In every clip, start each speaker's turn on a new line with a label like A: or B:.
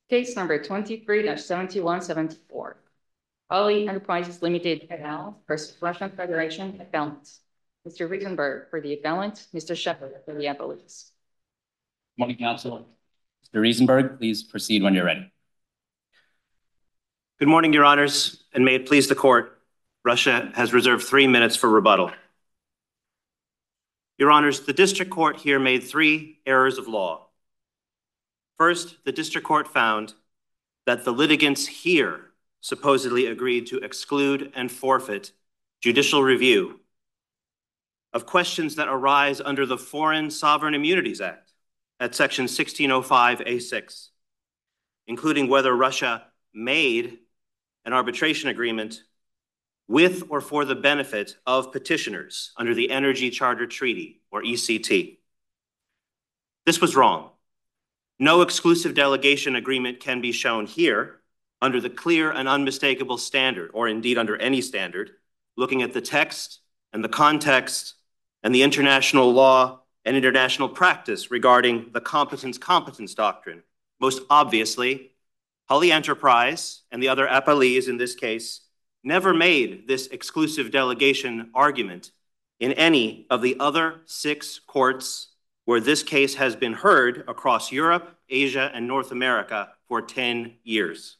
A: Case number 23-7174. Ali Enterprises Limited et al. Versus Russian Federation appellants. Mr. Riesenberg for the appellant, Mr. Shepard for the appellants.
B: Morning, counsel. Mr. Riesenberg, please proceed when you're ready.
C: Good morning, Your Honors, and may it please the Court, Russia has reserved 3 minutes for rebuttal. Your Honors, the District Court here made 3 errors of law. First, the District Court found that the litigants here supposedly agreed to exclude and forfeit judicial review of questions that arise under the Foreign Sovereign Immunities Act at Section 1605A6, including whether Russia made an arbitration agreement with or for the benefit of petitioners under the Energy Charter Treaty, or ECT. This was wrong. No exclusive delegation agreement can be shown here under the clear and unmistakable standard, or indeed under any standard, looking at the text and the context and the international law and international practice regarding the competence doctrine. Most obviously, Ali Enterprise and the other appellees in this case never made this exclusive delegation argument in any of the other 6 courts where this case has been heard across Europe, Asia, and North America for 10 years.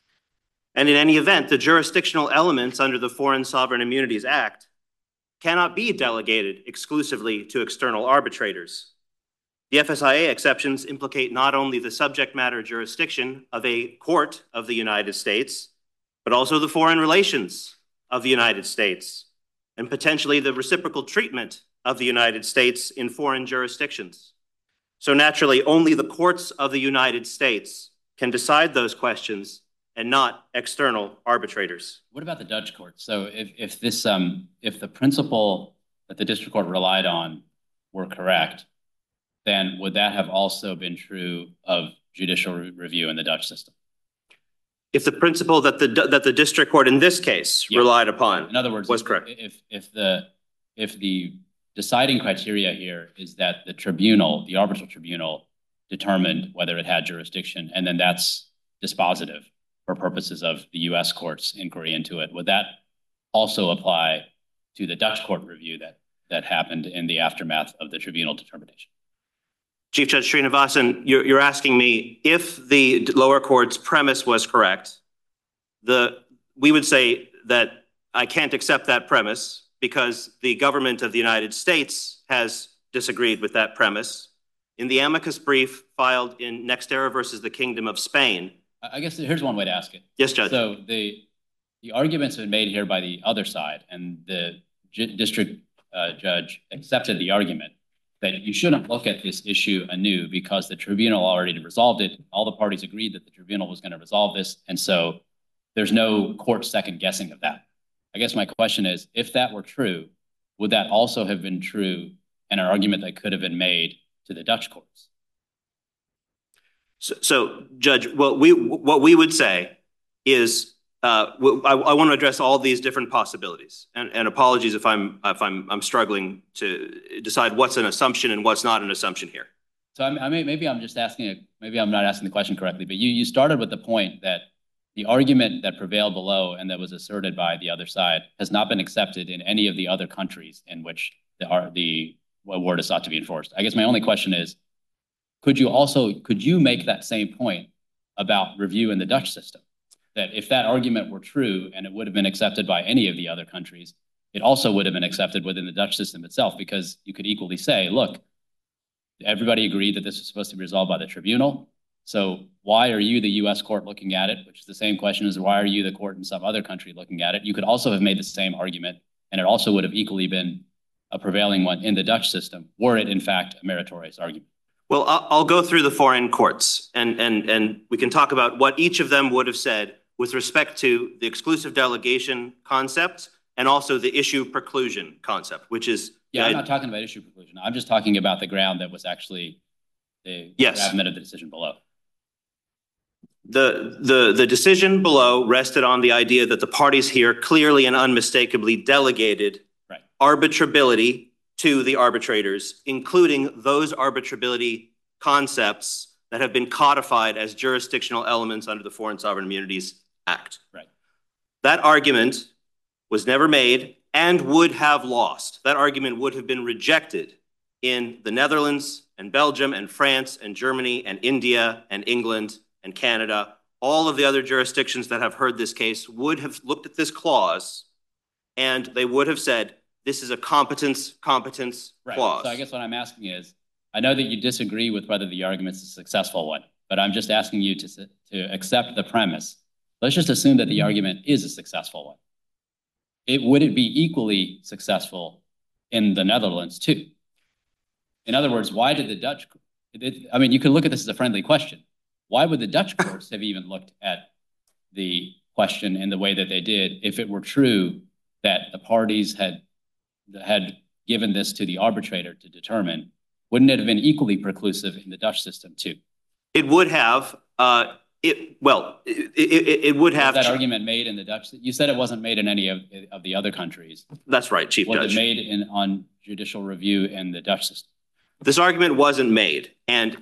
C: And in any event, the jurisdictional elements under the Foreign Sovereign Immunities Act cannot be delegated exclusively to external arbitrators. The FSIA exceptions implicate not only the subject matter jurisdiction of a court of the United States, but also the foreign relations of the United States, and potentially the reciprocal treatment of the United States in foreign jurisdictions. So naturally, only the courts of the United States can decide those questions and not external arbitrators.
B: What about the Dutch courts? So if the principle that the district court relied on were correct, then would that have also been true of judicial review in the Dutch system?
C: If the principle that the district court in this case relied upon,
B: in other words,
C: was correct.
B: If the deciding criteria here is that the tribunal, the arbitral tribunal, determined whether it had jurisdiction, and then that's dispositive for purposes of the U.S. court's inquiry into it, would that also apply to the Dutch court review that happened in the aftermath of the tribunal determination?
C: Chief Judge Srinivasan, you're asking me if the lower court's premise was correct. We would say that I can't accept that premise because the government of the United States has disagreed with that premise. In the amicus brief filed in Nextera versus the Kingdom of Spain.
B: I guess here's one way to ask it.
C: Yes, Judge.
B: So the arguments have been made here by the other side, and the district judge accepted the argument that you shouldn't look at this issue anew because the tribunal already resolved it. All the parties agreed that the tribunal was going to resolve this, and so there's no court second guessing of that. I guess my question is, if that were true, would that also have been true and an argument that could have been made to the Dutch courts?
C: So Judge, what we would say is, I want to address all these different possibilities, and apologies if I'm struggling to decide what's an assumption and what's not an assumption here.
B: So maybe I'm not asking the question correctly, but you started with the point that the argument that prevailed below and that was asserted by the other side has not been accepted in any of the other countries in which the award is sought to be enforced. I guess my only question is, could you make that same point about review in the Dutch system? That if that argument were true and it would have been accepted by any of the other countries, it also would have been accepted within the Dutch system itself, because you could equally say, look, everybody agreed that this was supposed to be resolved by the tribunal. So why are you, the U.S. court, looking at it? Which is the same question as why are you, the court in some other country, looking at it? You could also have made the same argument, and it also would have equally been a prevailing one in the Dutch system, were it in fact a meritorious argument.
C: Well, I'll go through the foreign courts, and we can talk about what each of them would have said with respect to the exclusive delegation concept and also the issue preclusion concept, which is...
B: Yeah, I'm not talking about issue preclusion. I'm just talking about the ground that was actually the gravamen of the decision below.
C: The decision below rested on the idea that the parties here clearly and unmistakably delegated arbitrability to the arbitrators, including those arbitrability concepts that have been codified as jurisdictional elements under the Foreign Sovereign Immunities Act.
B: Right.
C: That argument was never made and would have lost. That argument would have been rejected in the Netherlands and Belgium and France and Germany and India and England and Canada. All of the other jurisdictions that have heard this case would have looked at this clause and they would have said, this is a competence
B: Right.
C: clause.
B: So I guess what I'm asking is, I know that you disagree with whether the argument's a successful one, but I'm just asking you to accept the premise. Let's just assume that the argument is a successful one. Would it be equally successful in the Netherlands too? In other words, why did the Dutch, I mean, you could look at this as a friendly question. Why would the Dutch courts have even looked at the question in the way that they did if it were true that the parties had given this to the arbitrator to determine? Wouldn't it have been equally preclusive in the Dutch system too?
C: It would have. It would have.
B: Was that argument made in the Dutch? You said it wasn't made in any of the other countries.
C: That's right, Chief Judge.
B: Was it made on judicial review in the Dutch system?
C: This argument wasn't made, and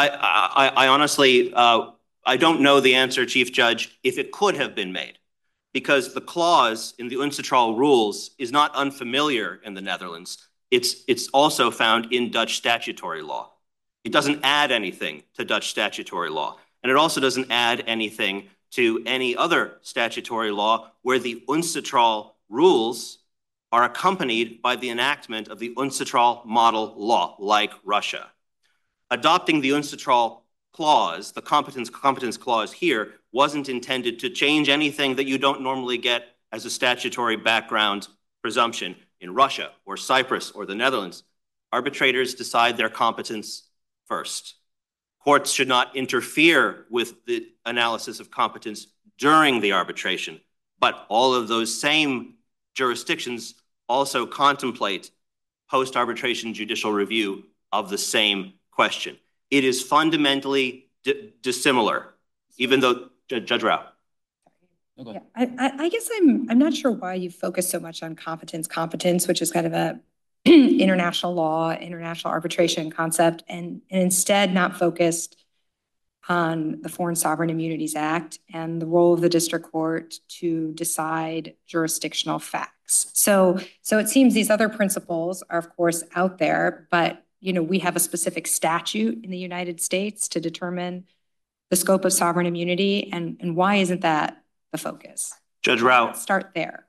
C: I honestly I don't know the answer, Chief Judge, if it could have been made, because the clause in the UNCITRAL rules is not unfamiliar in the Netherlands. It's also found in Dutch statutory law. It doesn't add anything to Dutch statutory law, and it also doesn't add anything to any other statutory law where the UNCITRAL rules are accompanied by the enactment of the UNCITRAL model law, like Russia. Adopting the UNCITRAL clause, the competence clause here, wasn't intended to change anything that you don't normally get as a statutory background presumption in Russia or Cyprus or the Netherlands. Arbitrators decide their competence first. Courts should not interfere with the analysis of competence during the arbitration, but all of those same jurisdictions also contemplate post-arbitration judicial review of the same question. It is fundamentally dissimilar, even though, Judge Rao.
D: Yeah, I guess I'm not sure why you focus so much on competence, which is kind of a international law, international arbitration concept, and instead not focused on the Foreign Sovereign Immunities Act and the role of the district court to decide jurisdictional facts. So it seems these other principles are, of course, out there, but we have a specific statute in the United States to determine the scope of sovereign immunity, and why isn't that the focus?
C: Judge Rao.
D: Let's start there.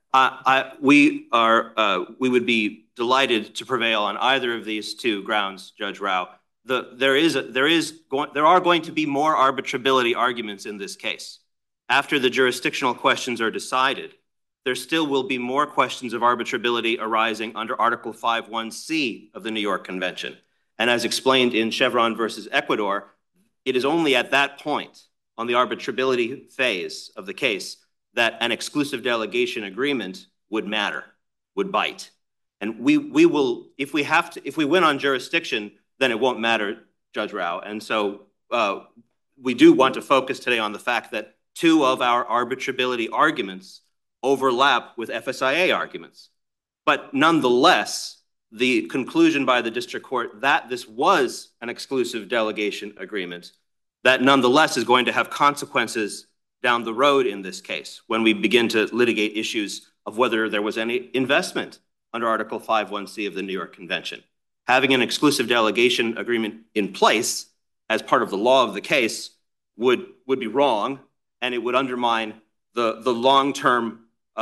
C: We would be delighted to prevail on either of these two grounds, Judge Rao. There are going to be more arbitrability arguments in this case. After the jurisdictional questions are decided, there still will be more questions of arbitrability arising under Article 5.1c of the New York Convention. And as explained in Chevron versus Ecuador, it is only at that point on the arbitrability phase of the case that an exclusive delegation agreement would matter, would bite. And we will, if we win on jurisdiction, then it won't matter, Judge Rao. And so we do want to focus today on the fact that two of our arbitrability arguments overlap with FSIA arguments. But nonetheless, the conclusion by the district court that this was an exclusive delegation agreement, that nonetheless is going to have consequences down the road in this case when we begin to litigate issues of whether there was any investment under Article 5.1c of the New York Convention. Having an exclusive delegation agreement in place as part of the law of the case would be wrong, and it would undermine the long-term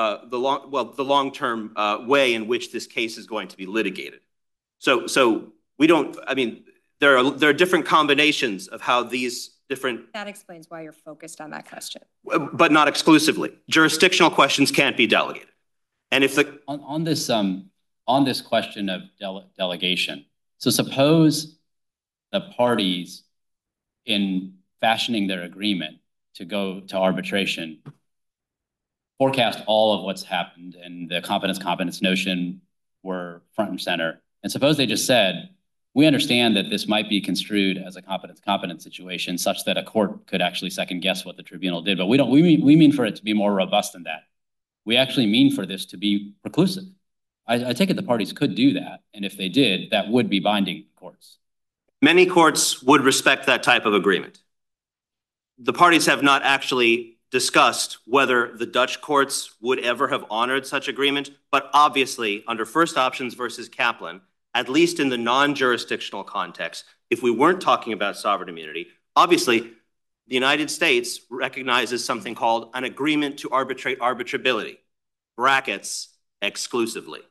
C: way in which this case is going to be litigated. So we don't. I mean, there are different combinations of how these different.
D: That explains why you're focused on that question.
C: But not exclusively. Jurisdictional questions can't be delegated, and if the
B: on this question of delegation. So suppose the parties in fashioning their agreement to go to arbitration forecast all of what's happened and the competence notion were front and center. And suppose they just said, we understand that this might be construed as a competence situation such that a court could actually second guess what the tribunal did. But we mean for it to be more robust than that. We actually mean for this to be preclusive. I take it the parties could do that. And if they did, that would be binding courts.
C: Many courts would respect that type of agreement. The parties have not actually discussed whether the Dutch courts would ever have honored such agreement, but obviously under First Options versus Kaplan, at least in the non-jurisdictional context, if we weren't talking about sovereign immunity, obviously the United States recognizes something called an agreement to arbitrate arbitrability, brackets, exclusively.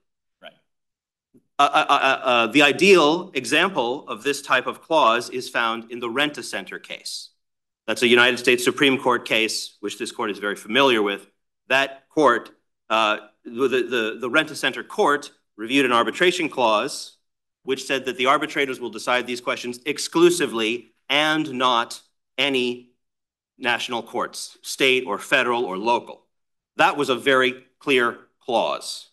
B: Right.
C: The ideal example of this type of clause is found in the Rent-A-Center case. That's a United States Supreme Court case, which this court is very familiar with. That court, the Rent-A-Center court reviewed an arbitration clause which said that the arbitrators will decide these questions exclusively and not any national courts, state or federal or local. That was a very clear clause.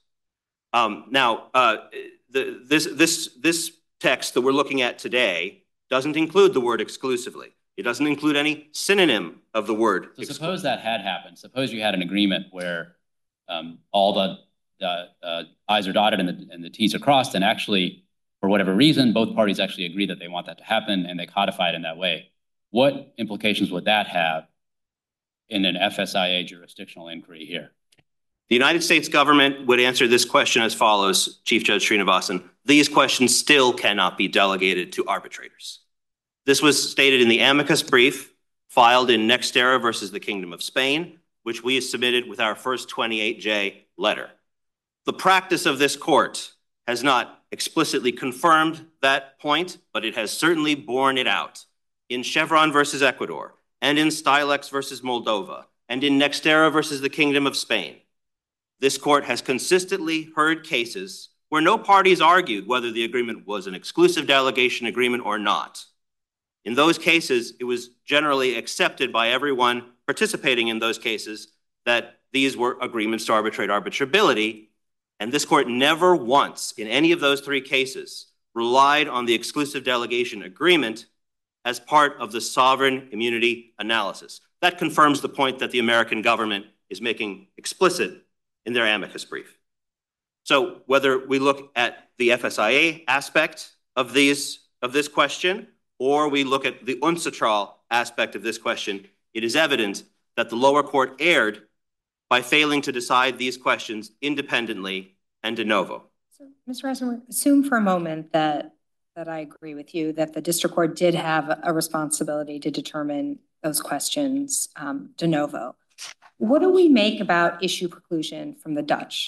C: This text that we're looking at today doesn't include the word exclusively. It doesn't include any synonym of the word.
B: So suppose that had happened. Suppose you had an agreement where all the I's are dotted and the T's are crossed, and actually, for whatever reason, both parties actually agree that they want that to happen, and they codify it in that way. What implications would that have in an FSIA jurisdictional inquiry here?
C: The United States government would answer this question as follows, Chief Judge Srinivasan. These questions still cannot be delegated to arbitrators. This was stated in the amicus brief filed in Nextera versus the Kingdom of Spain, which we submitted with our first 28J letter. The practice of this court has not explicitly confirmed that point, but it has certainly borne it out in Chevron versus Ecuador, and in Stylex versus Moldova, and in Nextera versus the Kingdom of Spain. This court has consistently heard cases where no parties argued whether the agreement was an exclusive delegation agreement or not. In those cases, it was generally accepted by everyone participating in those cases that these were agreements to arbitrate arbitrability, and this court never once in any of those three cases relied on the exclusive delegation agreement as part of the sovereign immunity analysis. That confirms the point that the American government is making explicit in their amicus brief. So whether we look at the FSIA aspect of this question, or we look at the UNCITRAL aspect of this question, it is evident that the lower court erred by failing to decide these questions independently and de novo.
D: So, Mr. Rosenberg, assume for a moment that I agree with you that the district court did have a responsibility to determine those questions de novo. What do we make about issue preclusion from the Dutch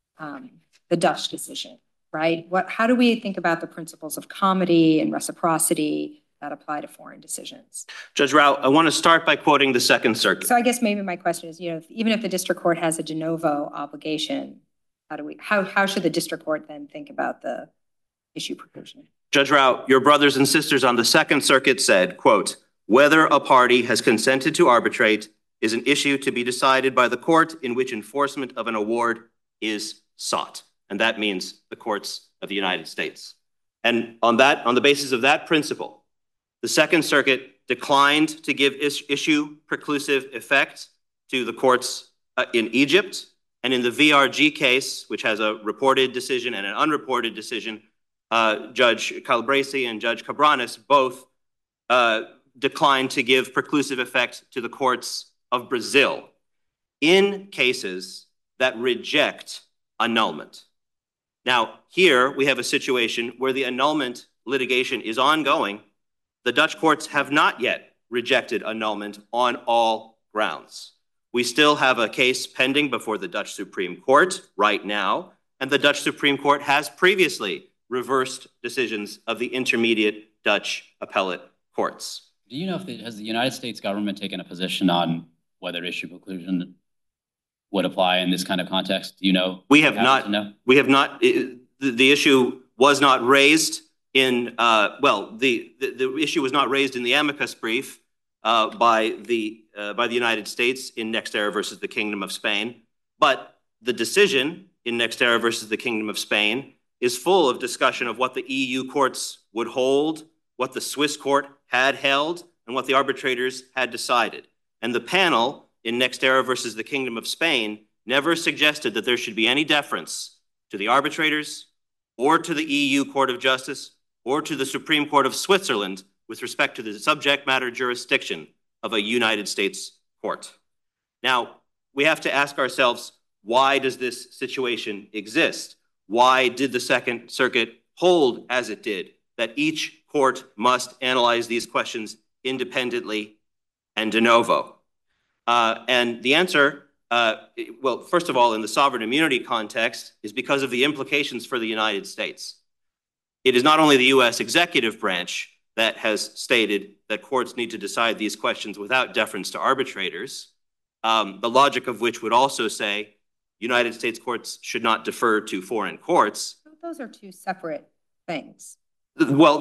D: decision, right? How do we think about the principles of comity and reciprocity that apply to foreign decisions?
C: Judge Rao, I want to start by quoting the Second Circuit.
D: So I guess maybe my question is, even if the district court has a de novo obligation, how should the district court then think about the issue preclusion?
C: Judge Rao, your brothers and sisters on the Second Circuit said, quote, whether a party has consented to arbitrate is an issue to be decided by the court in which enforcement of an award is sought. And that means the courts of the United States. And on the basis of that principle, the Second Circuit declined to give issue preclusive effect to the courts in Egypt. And in the VRG case, which has a reported decision and an unreported decision, Judge Calabresi and Judge Cabranes both declined to give preclusive effect to the courts of Brazil in cases that reject annulment. Now, here we have a situation where the annulment litigation is ongoing. The Dutch courts have not yet rejected annulment on all grounds. We still have a case pending before the Dutch Supreme Court right now, and the Dutch Supreme Court has previously reversed decisions of the intermediate Dutch appellate courts.
B: Do you know has the United States government taken a position on whether issue preclusion would apply in this kind of context? Do you know?
C: We have not. We have not. The issue was not raised in. The issue was not raised in the amicus brief by the United States in Nextera versus the Kingdom of Spain, but the decision in Nextera versus the Kingdom of Spain is full of discussion of what the EU courts would hold, what the Swiss court had held, and what the arbitrators had decided. And the panel in Nextera versus the Kingdom of Spain never suggested that there should be any deference to the arbitrators or to the EU Court of Justice or to the Supreme Court of Switzerland with respect to the subject matter jurisdiction of a United States court. Now, we have to ask ourselves, why does this situation exist? Why did the Second Circuit hold as it did, that each court must analyze these questions independently and de novo? And the answer, well, first of all, in the sovereign immunity context, is because of the implications for the United States. It is not only the U.S. executive branch that has stated that courts need to decide these questions without deference to arbitrators, the logic of which would also say United States courts should not defer to foreign courts.
D: Those are two separate things.
C: Well,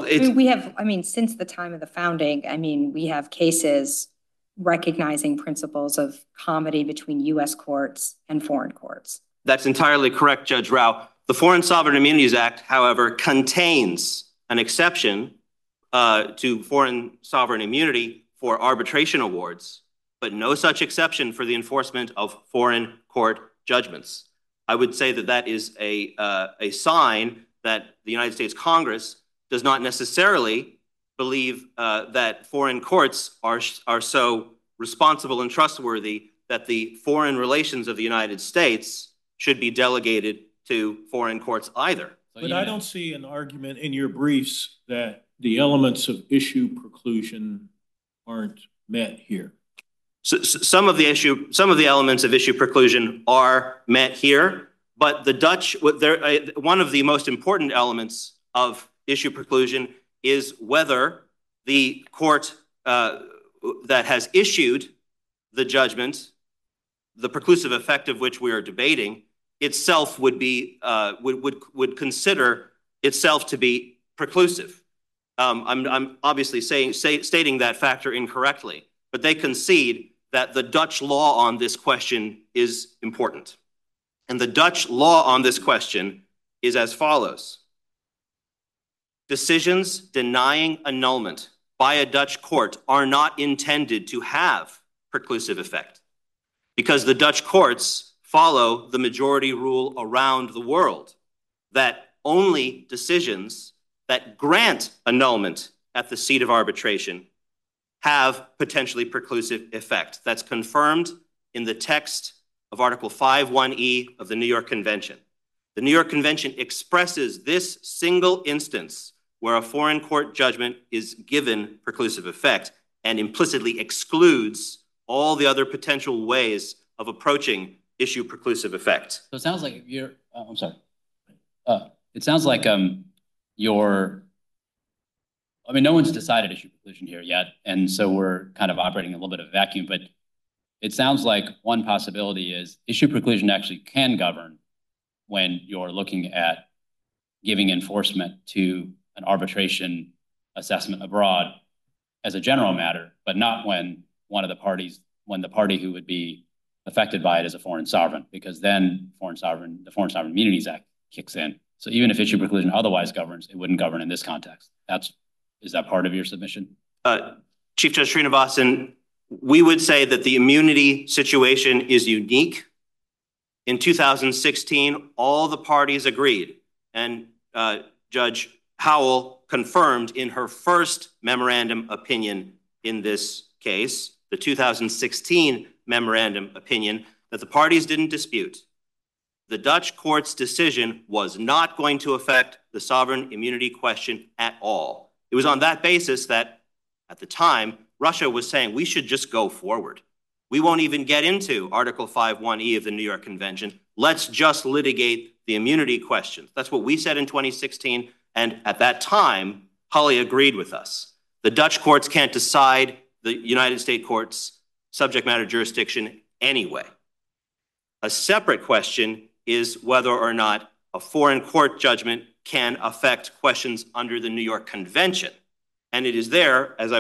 D: since the time of the founding, we have cases recognizing principles of comity between U.S. courts and foreign courts.
C: That's entirely correct, Judge Rao. The Foreign Sovereign Immunities Act, however, contains an exception to foreign sovereign immunity for arbitration awards, but no such exception for the enforcement of foreign court judgments. I would say that that is a sign that the United States Congress does not necessarily believe that foreign courts are so responsible and trustworthy that the foreign relations of the United States should be delegated to foreign courts either.
E: But I don't see an argument in your briefs that the elements of issue preclusion aren't met here.
C: So some of the elements of issue preclusion are met here, but the Dutch, one of the most important elements of issue preclusion is whether the court that has issued the judgment, the preclusive effect of which we are debating, itself would be would consider itself to be preclusive. I'm obviously stating that factor incorrectly, but they concede that the Dutch law on this question is important. And the Dutch law on this question is as follows. Decisions denying annulment by a Dutch court are not intended to have preclusive effect because the Dutch courts follow the majority rule around the world that only decisions that grant annulment at the seat of arbitration have potentially preclusive effect. That's confirmed in the text of Article 5.1e of the New York Convention. The New York Convention expresses this single instance where a foreign court judgment is given preclusive effect and implicitly excludes all the other potential ways of approaching issue preclusive effect.
B: So it sounds like you're, I'm sorry. It sounds like no one's decided issue preclusion here yet. And so we're kind of operating in a little bit of a vacuum, but it sounds like one possibility is issue preclusion actually can govern when you're looking at giving enforcement to an arbitration assessment abroad as a general matter, but not when the party who would be affected by it is a foreign sovereign, because then the Foreign Sovereign Immunities Act kicks in. So even if issue preclusion otherwise governs, it wouldn't govern in this context. Is that part of your submission?
C: Chief Judge Srinivasan, we would say that the immunity situation is unique. In 2016, all the parties agreed, and Judge Howell confirmed in her first memorandum opinion in this case, the 2016 memorandum opinion, that the parties didn't dispute. The Dutch court's decision was not going to affect the sovereign immunity question at all. It was on that basis that, at the time, Russia was saying we should just go forward. We won't even get into Article 5.1e of the New York Convention. Let's just litigate the immunity questions. That's what we said in 2016, and at that time, Hulley agreed with us. The Dutch courts can't decide the United States courts' subject matter jurisdiction anyway. A separate question is whether or not a foreign court judgment can affect questions under the New York Convention. And it is there, as I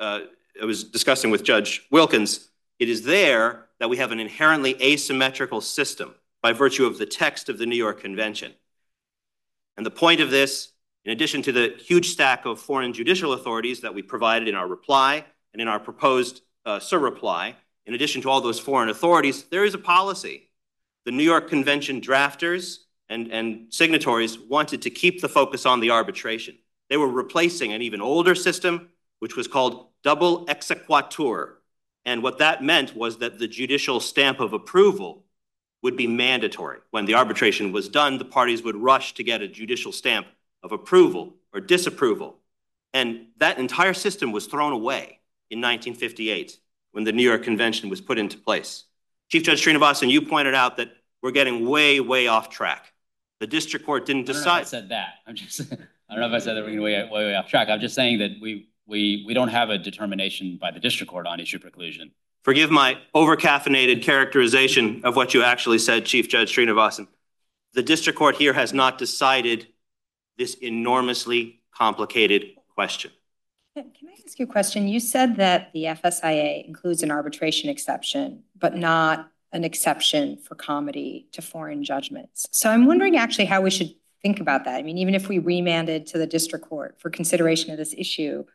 C: was discussing with Judge Wilkins, it is there that we have an inherently asymmetrical system by virtue of the text of the New York Convention. And the point of this, in addition to the huge stack of foreign judicial authorities that we provided in our reply and in our proposed surreply, in addition to all those foreign authorities, there is a policy. The New York Convention drafters and signatories wanted to keep the focus on the arbitration. They were replacing an even older system, which was called double exequatur. And what that meant was that the judicial stamp of approval would be mandatory. When the arbitration was done, the parties would rush to get a judicial stamp of approval or disapproval. And that entire system was thrown away in 1958 when the New York Convention was put into place. Chief Judge Srinivasan, you pointed out that we're getting way, way off track. The district court didn't decide.
B: I don't know if I said that. I don't know if I said that we're going way off track. I'm just saying that we don't have a determination by the district court on issue preclusion.
C: Forgive my over-caffeinated characterization of what you actually said, Chief Judge Srinivasan. The district court here has not decided this enormously complicated question.
D: Can I ask you a question? You said that the FSIA includes an arbitration exception, but not an exception for comity to foreign judgments. So I'm wondering actually how we should think about that. I mean, even if we remanded to the district court for consideration of this issue,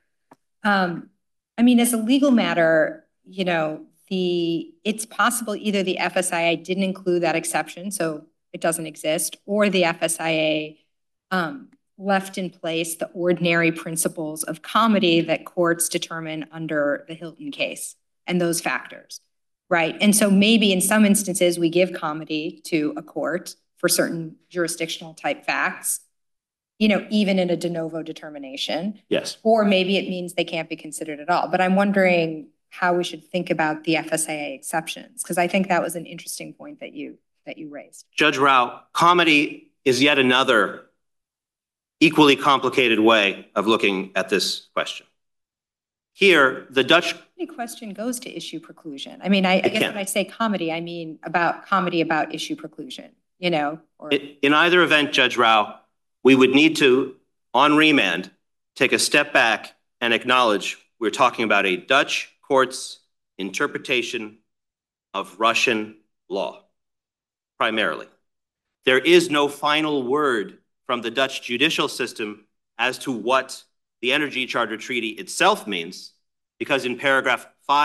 D: I mean, as a legal matter, you know, it's possible either the FSIA didn't include that exception, so it doesn't exist, or the FSIA left in place the ordinary principles of comity that courts determine under the Hilton case and those factors, right? And so maybe in some instances we give comity to a court for certain jurisdictional type facts, you know, even in a de novo determination.
C: Yes.
D: Or maybe it means they can't be considered at all. But I'm wondering how we should think about the FSIA exceptions, because I think that was an interesting point that you raised.
C: Judge Rao, comity is yet another equally complicated way of looking at this question. Here, the Dutch
D: question goes to issue preclusion. I mean, I guess when I say comity, I mean about comity about issue preclusion, you know? Or...
C: In either event, Judge Rao, we would need to, on remand, take a step back and acknowledge we're talking about a Dutch court's interpretation of Russian law, primarily. There is no final word from the Dutch judicial system as to what the Energy Charter Treaty itself means, because in paragraph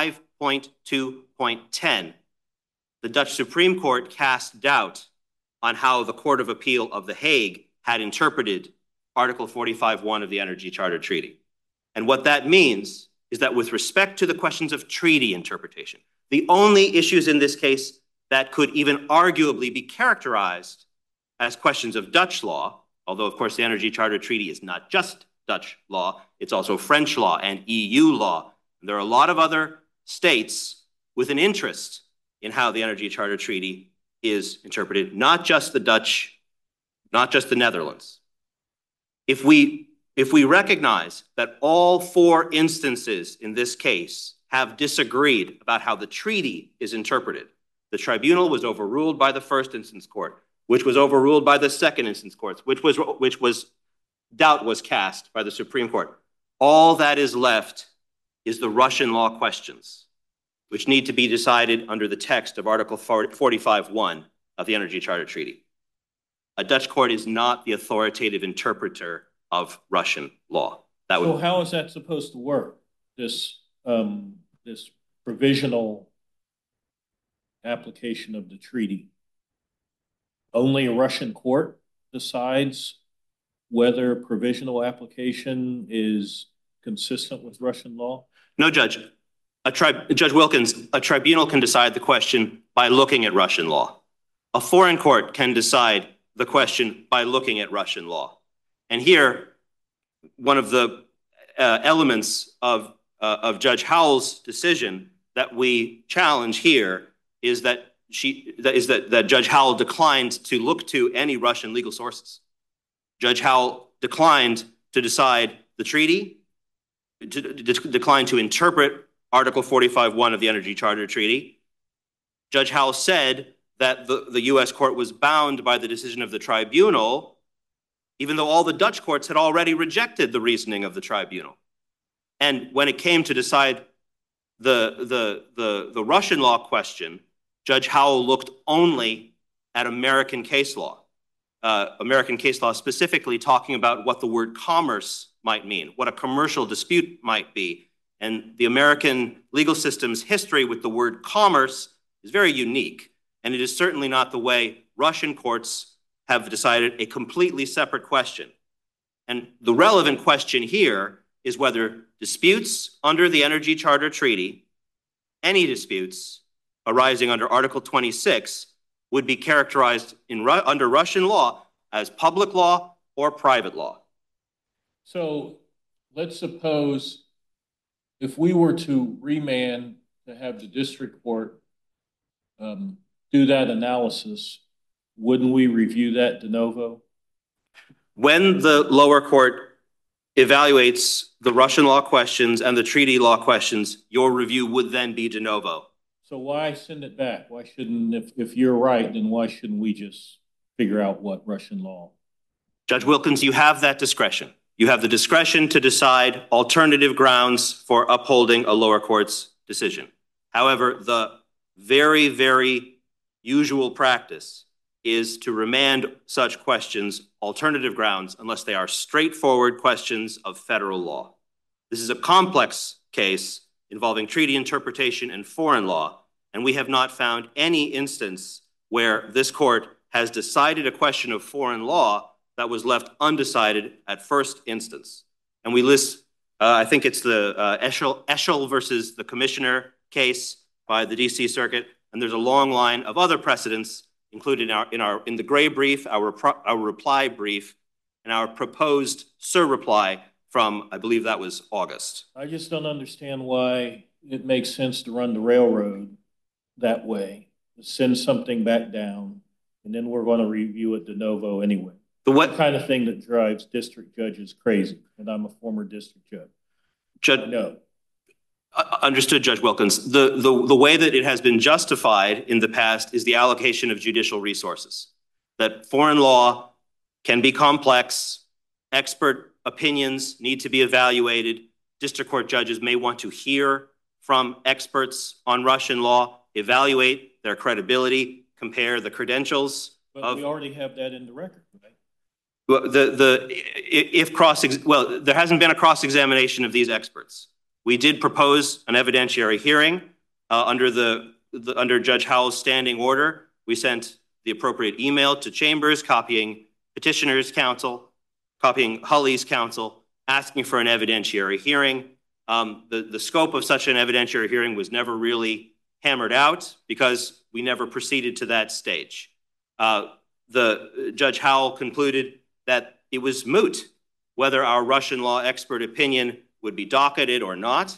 C: 5.2.10, the Dutch Supreme Court cast doubt on how the Court of Appeal of The Hague had interpreted Article 45.1 of the Energy Charter Treaty. And what that means is that with respect to the questions of treaty interpretation, the only issues in this case that could even arguably be characterized as questions of Dutch law, although of course the Energy Charter Treaty is not just Dutch law, it's also French law and EU law. And there are a lot of other states with an interest in how the Energy Charter Treaty is interpreted, not just the Dutch, not just the Netherlands. If we recognize that all four instances in this case have disagreed about how the treaty is interpreted, the tribunal was overruled by the first instance court, which was overruled by the second instance courts, which was doubt was cast by the Supreme Court. All that is left is the Russian law questions, which need to be decided under the text of Article 45.1 of the Energy Charter Treaty. A Dutch court is not the authoritative interpreter of Russian law.
E: So how is that supposed to work? This provisional application of the treaty. Only a Russian court decides whether provisional application is consistent with Russian law?
C: No, Judge. Judge Wilkins, a tribunal can decide the question by looking at Russian law. A foreign court can decide the question by looking at Russian law. And here, one of the elements of Judge Howell's decision that we challenge here is that Judge Howell declined to look to any Russian legal sources. Judge Howell declined to decide the treaty, declined to interpret Article 45.1 of the Energy Charter Treaty. Judge Howell said that the U.S. court was bound by the decision of the tribunal, even though all the Dutch courts had already rejected the reasoning of the tribunal. And when it came to decide the Russian law question, Judge Howell looked only at American case law specifically talking about what the word commerce might mean, what a commercial dispute might be. And the American legal system's history with the word commerce is very unique. And it is certainly not the way Russian courts have decided a completely separate question. And the relevant question here is whether disputes under the Energy Charter Treaty, any disputes arising under Article 26, would be characterized under Russian law as public law or private law.
E: So let's suppose if we were to remand to have the district court do that analysis, wouldn't we review that de novo?
C: When the lower court evaluates the Russian law questions and the treaty law questions, your review would then be de novo.
E: So why send it back? Why shouldn't, if you're right, then why shouldn't we just figure out what Russian law?
C: Judge Wilkins, you have that discretion. You have the discretion to decide alternative grounds for upholding a lower court's decision. However, the very, very usual practice is to remand such questions alternative grounds unless they are straightforward questions of federal law. This is a complex case involving treaty interpretation and foreign law, and we have not found any instance where this court has decided a question of foreign law that was left undecided at first instance. And we list, I think it's the Eshel versus the Commissioner case by the DC Circuit, and there's a long line of other precedents included in the gray brief, our reply brief, and our proposed reply from, I believe that was August.
E: I just don't understand why it makes sense to run the railroad that way, to send something back down, and then we're going to review it de novo anyway. The kind of thing that drives district judges crazy, and I'm a former district judge. No.
C: Understood, Judge Wilkins. The way that it has been justified in the past is the allocation of judicial resources. That foreign law can be complex, expert opinions need to be evaluated. District court judges may want to hear from experts on Russian law, evaluate their credibility, compare the credentials.
E: But we already have that in the record, right?
C: Well, there hasn't been a cross-examination of these experts. We did propose an evidentiary hearing under Judge Howell's standing order. We sent the appropriate email to Chambers, copying petitioner's counsel, copying Hulley's counsel, asking for an evidentiary hearing. The scope of such an evidentiary hearing was never really hammered out because we never proceeded to that stage. Judge Howell concluded that it was moot whether our Russian law expert opinion would be docketed or not.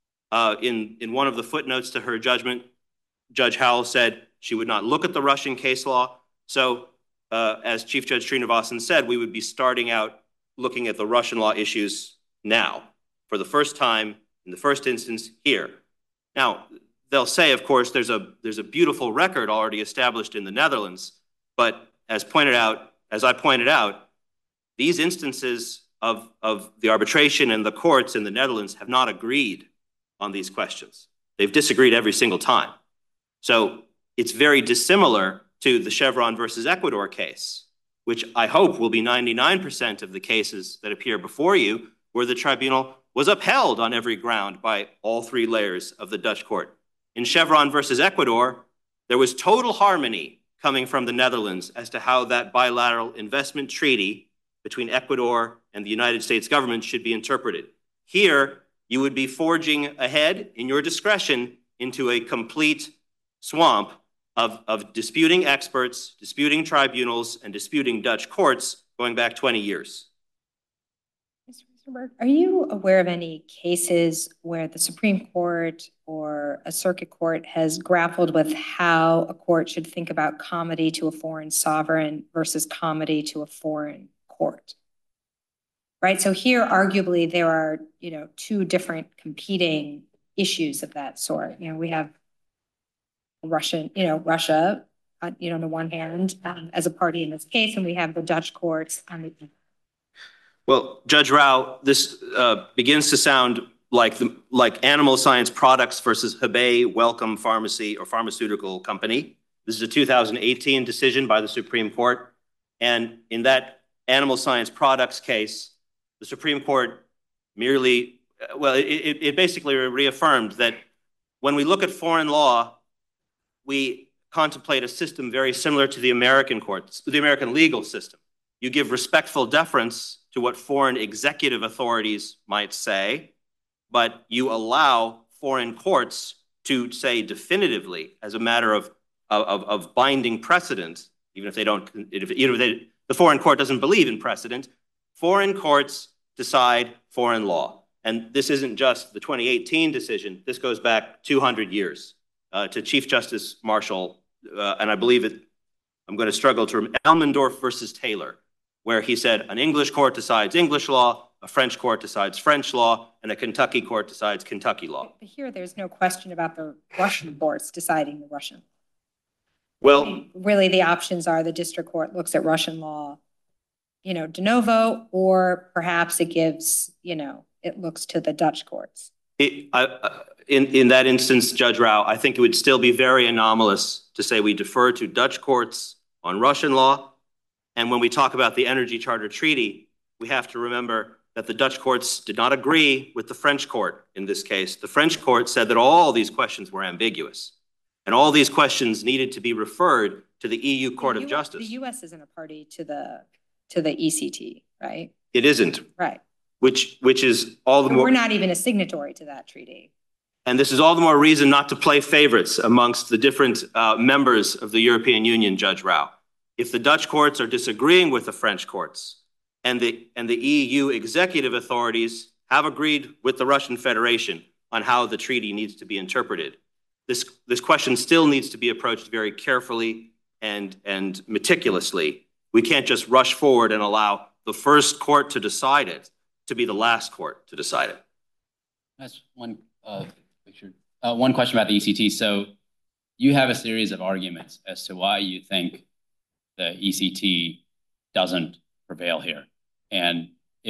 C: In one of the footnotes to her judgment, Judge Howell said she would not look at the Russian case law. So as Chief Judge Srinivasan said, we would be starting out looking at the Russian law issues now for the first time in the first instance here. Now, they'll say, of course, there's a beautiful record already established in the Netherlands, but as I pointed out, these instances of the arbitration and the courts in the Netherlands have not agreed on these questions. They've disagreed every single time. So it's very dissimilar to the Chevron versus Ecuador case, which I hope will be 99% of the cases that appear before you, where the tribunal was upheld on every ground by all three layers of the Dutch court. In Chevron versus Ecuador, there was total harmony coming from the Netherlands as to how that bilateral investment treaty between Ecuador and the United States government should be interpreted. Here, you would be forging ahead in your discretion into a complete swamp of disputing experts, disputing tribunals, and disputing Dutch courts going back 20 years.
D: Mr. Rosenberg, are you aware of any cases where the Supreme Court or a circuit court has grappled with how a court should think about comity to a foreign sovereign versus comity to a foreign court? Right. So here, arguably, there are, two different competing issues of that sort. We have Russia, on the one hand, as a party in this case, and we have the Dutch courts on the other.
C: Well, Judge Rao, this begins to sound like Animal Science Products versus Hebei Wellcome Pharmacy or Pharmaceutical Company. This is a 2018 decision by the Supreme Court. And in that Animal Science Products case, the Supreme Court merely, it basically reaffirmed that when we look at foreign law, we contemplate a system very similar to the American courts, the American legal system. You give respectful deference to what foreign executive authorities might say, but you allow foreign courts to say definitively, as a matter of binding precedent, even if the foreign court doesn't believe in precedent, foreign courts decide foreign law. And this isn't just the 2018 decision. This goes back 200 years to Chief Justice Marshall, and I believe I'm going to struggle to remember, Elmendorf versus Taylor, where he said an English court decides English law, a French court decides French law, and a Kentucky court decides Kentucky law.
D: But here, there's no question about the Russian courts deciding the Russian.
C: Well,
D: really, the options are the district court looks at Russian law, de novo, or perhaps it gives, it looks to the Dutch courts.
C: In that instance, Judge Rao, I think it would still be very anomalous to say we defer to Dutch courts on Russian law. And when we talk about the Energy Charter Treaty, we have to remember that the Dutch courts did not agree with the French court in this case. The French court said that all these questions were ambiguous, and all these questions needed to be referred to the EU Court of Justice.
D: The U.S. isn't a party to the ECT, right?
C: It isn't.
D: Right.
C: Which is all the more.
D: We're not even a signatory to that treaty.
C: And this is all the more reason not to play favorites amongst the different members of the European Union, Judge Rao. If the Dutch courts are disagreeing with the French courts, and the EU executive authorities have agreed with the Russian Federation on how the treaty needs to be interpreted, this question still needs to be approached very carefully and meticulously. We can't just rush forward and allow the first court to decide it to be the last court to decide it.
B: That's one question about the ECT. So you have a series of arguments as to why you think the ECT doesn't prevail here. And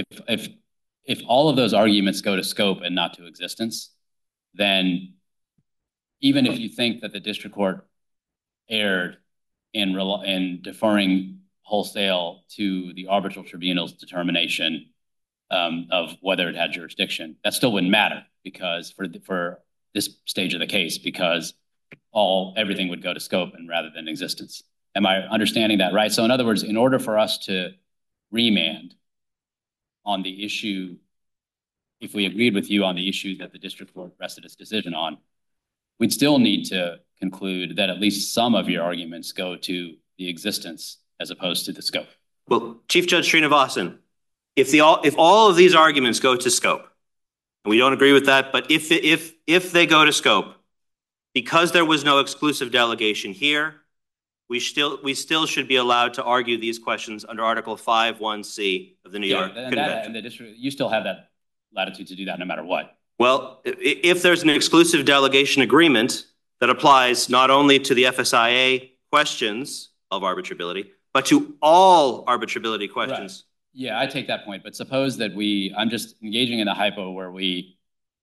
B: if all of those arguments go to scope and not to existence, then even if you think that the district court erred in deferring wholesale to the arbitral tribunal's determination of whether it had jurisdiction, that still wouldn't matter because for this stage of the case, because everything would go to scope and rather than existence. Am I understanding that right? So in other words, in order for us to remand on the issue, if we agreed with you on the issue that the district court rested its decision on, we'd still need to conclude that at least some of your arguments go to the existence as opposed to the scope.
C: Well, Chief Judge Srinivasan, if all of these arguments go to scope, and we don't agree with that, but if they go to scope, because there was no exclusive delegation here, we still should be allowed to argue these questions under Article 5(1)(c) of the New York Convention.
B: And the district, you still have that latitude to do that no matter what.
C: Well, if there's an exclusive delegation agreement that applies not only to the FSIA questions of arbitrability, but to all arbitrability questions.
B: Right. Yeah, I take that point. But suppose that I'm just engaging in a hypo where we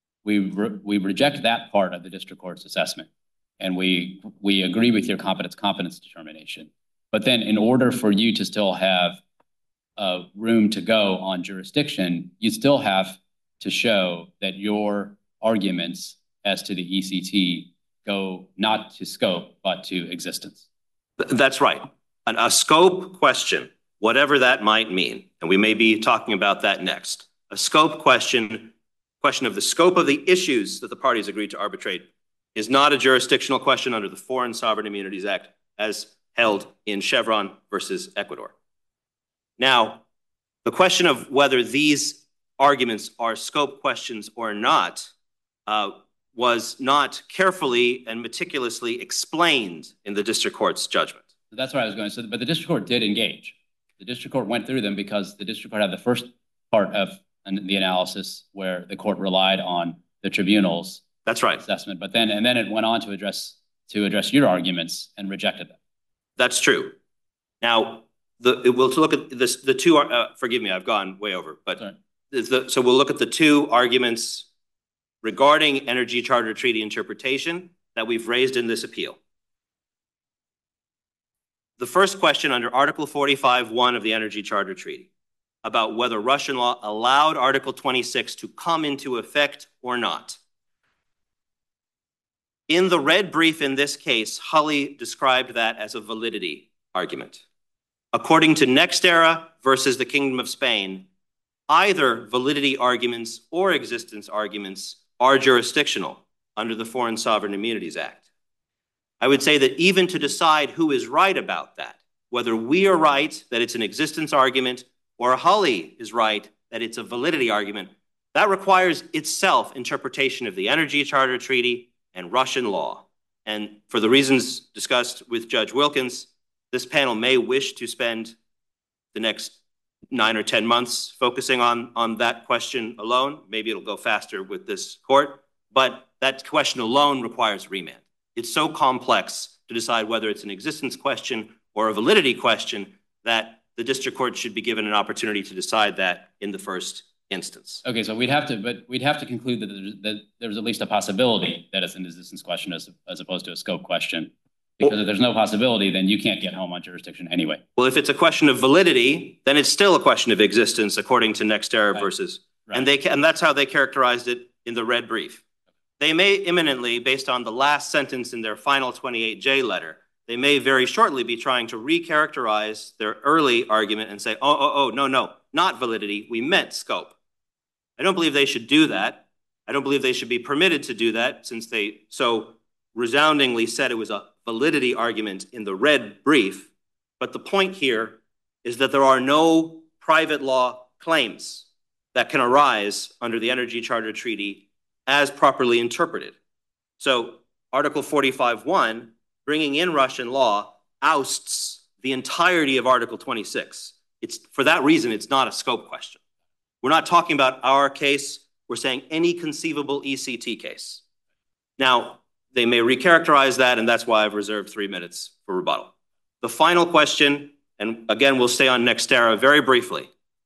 B: reject that part of the district court's assessment. And we agree with your competence determination. But then in order for you to still have room to go on jurisdiction, you still have to show that your arguments as to the ECT go not to scope, but to existence.
C: That's right. A scope question, whatever that might mean, and we may be talking about that next. A scope question of the scope of the issues that the parties agreed to arbitrate is not a jurisdictional question under the Foreign Sovereign Immunities Act as held in Chevron versus Ecuador. Now, the question of whether these arguments are scope questions or not was not carefully and meticulously explained in the district court's judgment.
B: That's where I was going. But the district court did engage. The district court went through them because the district court had the first part of the analysis where the court relied on the tribunal's
C: That's right.
B: assessment. But then it went on to address your arguments and rejected them.
C: That's true. Now, we'll look at the two. Forgive me, I've gone way over. But so we'll look at the two arguments regarding Energy Charter Treaty interpretation that we've raised in this appeal. The first question under Article 45(1) of the Energy Charter Treaty about whether Russian law allowed Article 26 to come into effect or not. In the red brief in this case, Hulley described that as a validity argument. According to NextEra versus the Kingdom of Spain, Either validity arguments or existence arguments are jurisdictional under the Foreign Sovereign Immunities Act. I would say that even to decide who is right about that, whether we are right that it's an existence argument or Hulley is right that it's a validity argument, that requires itself interpretation of the Energy Charter Treaty and Russian law. And for the reasons discussed with Judge Wilkins, this panel may wish to spend the next 9 or 10 months focusing on that question alone. Maybe it'll go faster with this court, but that question alone requires remand. It's so complex to decide whether it's an existence question or a validity question that the district court should be given an opportunity to decide that in the first instance.
B: Okay, so we'd have to conclude that there's at least a possibility that it's an existence question as opposed to a scope question. Because if there's no possibility, then you can't get home on jurisdiction anyway.
C: Well, if it's a question of validity, then it's still a question of existence according to Nextera versus, and that's how they characterized it in the red brief. They may imminently, based on the last sentence in their final 28J letter, they may very shortly be trying to recharacterize their early argument and say, no, not validity, we meant scope. I don't believe they should do that. I don't believe they should be permitted to do that since they so resoundingly said it was a validity argument in the red brief. But the point here is that there are no private law claims that can arise under the Energy Charter Treaty as properly interpreted. So Article 45.1, bringing in Russian law, ousts the entirety of Article 26. For that reason, it's not a scope question. We're not talking about our case. We're saying any conceivable ECT case. Now, they may recharacterize that, and that's why I've reserved 3 minutes for rebuttal. The final question, and again, we'll stay on Nextera very briefly.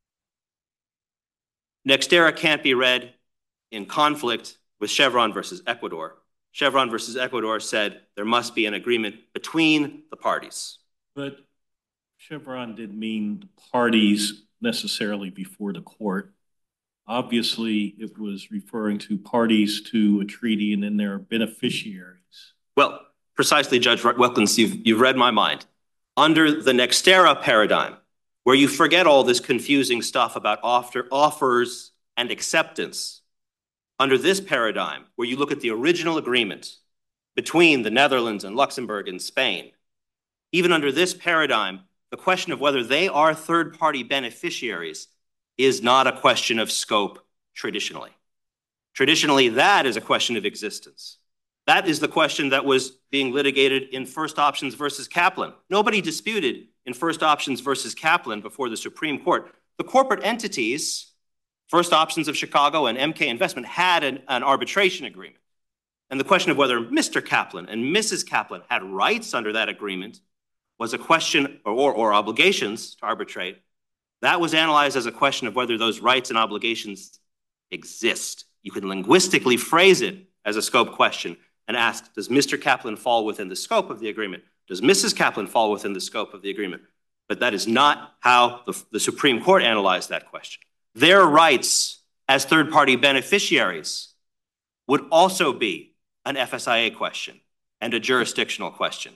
C: Nextera can't be read in conflict with Chevron versus Ecuador. Chevron versus Ecuador said there must be an agreement between the parties.
E: But Chevron didn't mean the parties necessarily before the court. Obviously, it was referring to parties to a treaty and then their beneficiaries. Well,
C: Precisely, Judge Wilkins, you've read my mind. Under the Nextera paradigm, where you forget all this confusing stuff about offers and acceptance, under this paradigm, where you look at the original agreement between the Netherlands and Luxembourg and Spain, even under this paradigm, the question of whether they are third-party beneficiaries is not a question of scope traditionally. Traditionally, that is a question of existence. That is the question that was being litigated in First Options versus Kaplan. Nobody disputed in First Options versus Kaplan before the Supreme Court. The corporate entities, First Options of Chicago and MK Investment, had an arbitration agreement. And the question of whether Mr. Kaplan and Mrs. Kaplan had rights under that agreement was a question, or obligations to arbitrate. That was analyzed as a question of whether those rights and obligations exist. You can linguistically phrase it as a scope question and ask, does Mr. Kaplan fall within the scope of the agreement? Does Mrs. Kaplan fall within the scope of the agreement? But that is not how the Supreme Court analyzed that question. Their rights as third-party beneficiaries would also be an FSIA question and a jurisdictional question.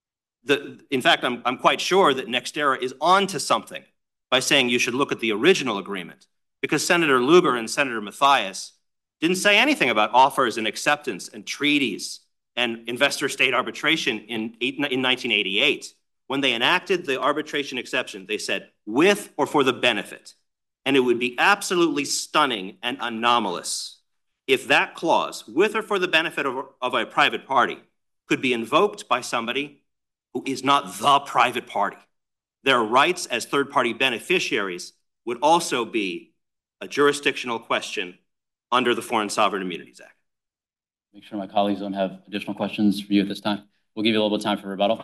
C: In fact, I'm quite sure that Nextera is on to something by saying you should look at the original agreement, because Senator Lugar and Senator Mathias didn't say anything about offers and acceptance and treaties and investor-state arbitration in 1988. When they enacted the arbitration exception, they said, with or for the benefit. And it would be absolutely stunning and anomalous if that clause, with or for the benefit of a private party, could be invoked by somebody who is not the private party. Their rights as third-party beneficiaries would also be a jurisdictional question under the Foreign Sovereign Immunities Act.
B: Make sure my colleagues don't have additional questions for you at this time. We'll give you a little bit of time for rebuttal.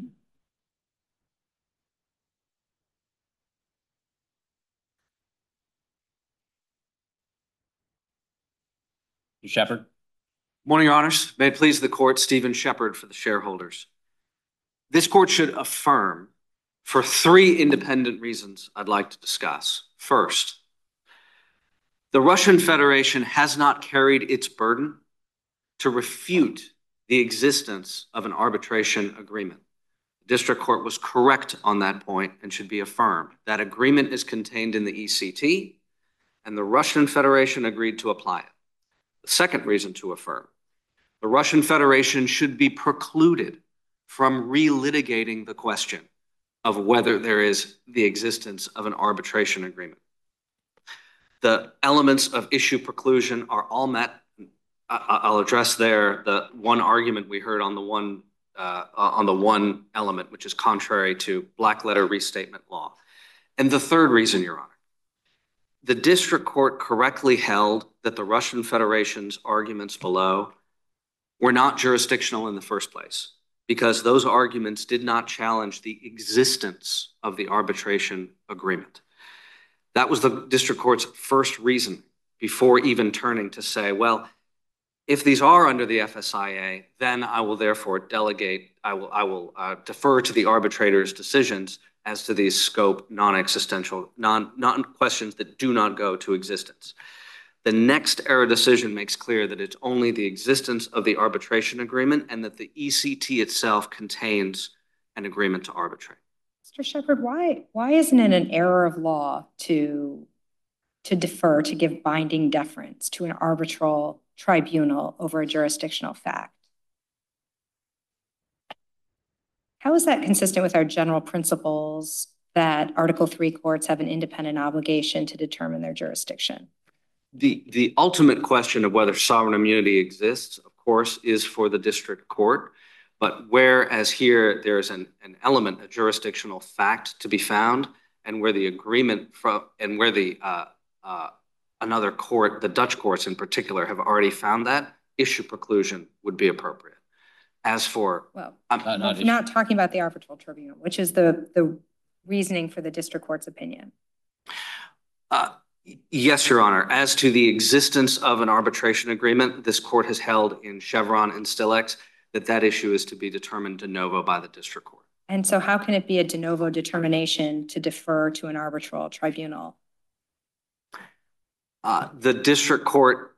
B: Mr. Shepard.
F: Morning, Your Honors. May it please the court, Stephen Shepard for the shareholders. This court should affirm for 3 independent reasons I'd like to discuss. First, the Russian Federation has not carried its burden to refute the existence of an arbitration agreement. The district court was correct on that point and should be affirmed. That agreement is contained in the ECT. and the Russian Federation agreed to apply it. The second reason to affirm: the Russian Federation should be precluded from relitigating the question of whether there is the existence of an arbitration agreement. The elements of issue preclusion are all met. I'll address there the one argument we heard on the one element, which is contrary to black letter restatement law. And the third reason, Your Honor, the district court correctly held that the Russian Federation's arguments below were not jurisdictional in the first place, because those arguments did not challenge the existence of the arbitration agreement. That was the district court's first reason before even turning to say, well, if these are under the FSIA, then I will therefore delegate, I will defer to the arbitrator's decisions as to these scope non-existential, questions that do not go to existence. The next error decision makes clear that it's only the existence of the arbitration agreement and that the ECT itself contains an agreement to arbitrate.
D: Mr. Shepard, why isn't it an error of law to defer, to give binding deference to an arbitral tribunal over a jurisdictional fact? How is that consistent with our general principles that Article 3 courts have an independent obligation to determine their jurisdiction?
F: The ultimate question of whether sovereign immunity exists, of course, is for the district court. But whereas here there's an element, a jurisdictional fact to be found, and where the agreement and where the another court, the Dutch courts in particular, have already found that, issue preclusion would be appropriate. As for,
D: well, I'm not talking about the arbitral tribunal, which is the reasoning for the district court's opinion.
F: Yes, Your Honor. As to the existence of an arbitration agreement, this court has held in Chevron and Stillex that issue is to be determined de novo by the district court.
D: And so how can it be a de novo determination to defer to an arbitral tribunal?
F: The district court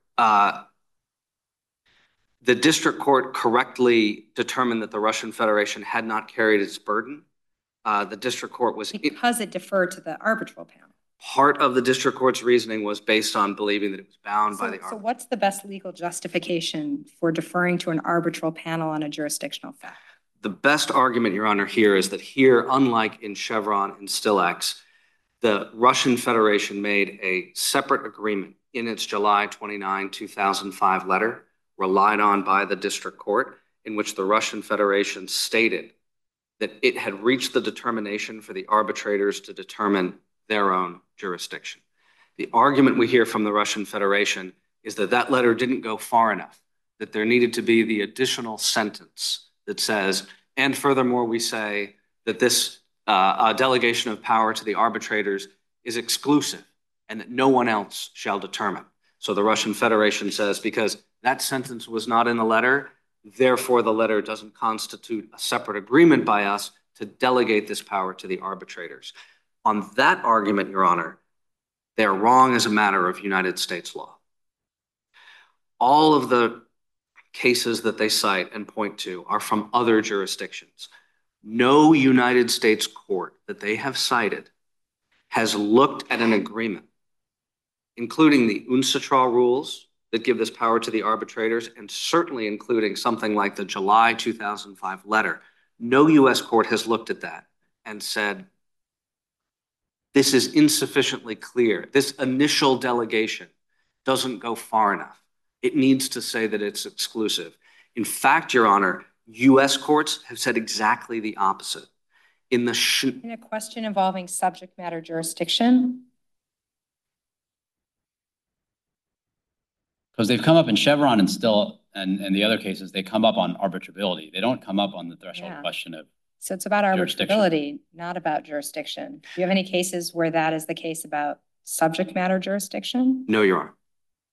F: correctly determined that the Russian Federation had not carried its burden. The district court was...
D: Because it deferred to the arbitral panel.
F: Part of the district court's reasoning was based on believing that it was bound by the arbitral.
D: So what's the best legal justification for deferring to an arbitral panel on a jurisdictional fact?
F: The best argument, Your Honor, here is that here, unlike in Chevron and Stillex, the Russian Federation made a separate agreement in its July 29, 2005 letter, relied on by the district court, in which the Russian Federation stated that it had reached the determination for the arbitrators to determine their own jurisdiction. The argument we hear from the Russian Federation is that that letter didn't go far enough, that there needed to be the additional sentence that says, and furthermore, we say that this delegation of power to the arbitrators is exclusive and that no one else shall determine. So the Russian Federation says, because that sentence was not in the letter, therefore the letter doesn't constitute a separate agreement by us to delegate this power to the arbitrators. On that argument, Your Honor, they're wrong as a matter of United States law. All of the cases that they cite and point to are from other jurisdictions. No United States court that they have cited has looked at an agreement, including the UNCITRAL rules that give this power to the arbitrators, and certainly including something like the July 2005 letter. No U.S. court has looked at that and said, this is insufficiently clear. This initial delegation doesn't go far enough. It needs to say that it's exclusive. In fact, Your Honor, U.S. courts have said exactly the opposite. In
D: a question involving subject matter jurisdiction?
B: Because they've come up in Chevron and still, and the other cases, they come up on arbitrability. They don't come up on the threshold question of
D: So it's about arbitrability, not about jurisdiction. Do you have any cases where that is the case about subject matter jurisdiction?
F: No, Your Honor.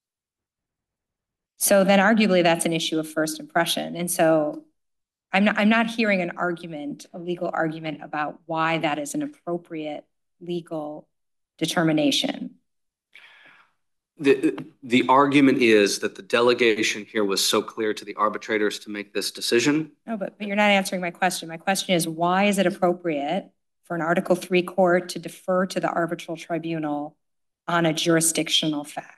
D: So then arguably that's an issue of first impression. And so I'm not hearing an argument, a legal argument about why that is an appropriate legal determination.
F: The argument is that the delegation here was so clear to the arbitrators to make this decision.
D: No, but you're not answering my question. My question is, why is it appropriate for an Article 3 court to defer to the arbitral tribunal on a jurisdictional fact?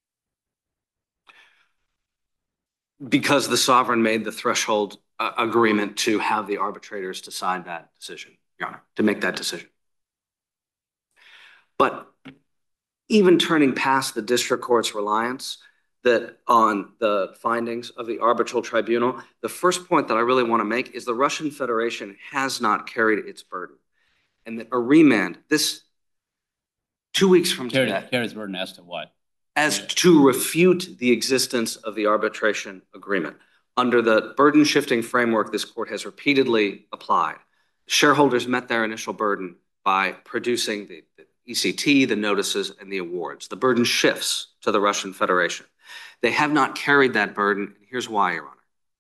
F: Because the sovereign made the threshold agreement to have the arbitrators decide that decision, Your Honor, to make that decision. But even turning past the district court's reliance on the findings of the arbitral tribunal, the first point that I really want to make is the Russian Federation has not carried its burden. And that a remand, this 2 weeks from today,
B: carries burden as to what?
F: As to refute the existence of the arbitration agreement. Under the burden shifting framework this court has repeatedly applied, shareholders met their initial burden by producing the ECT, the notices, and the awards. The burden shifts to the Russian Federation. They have not carried that burden, and here's why, Your Honor.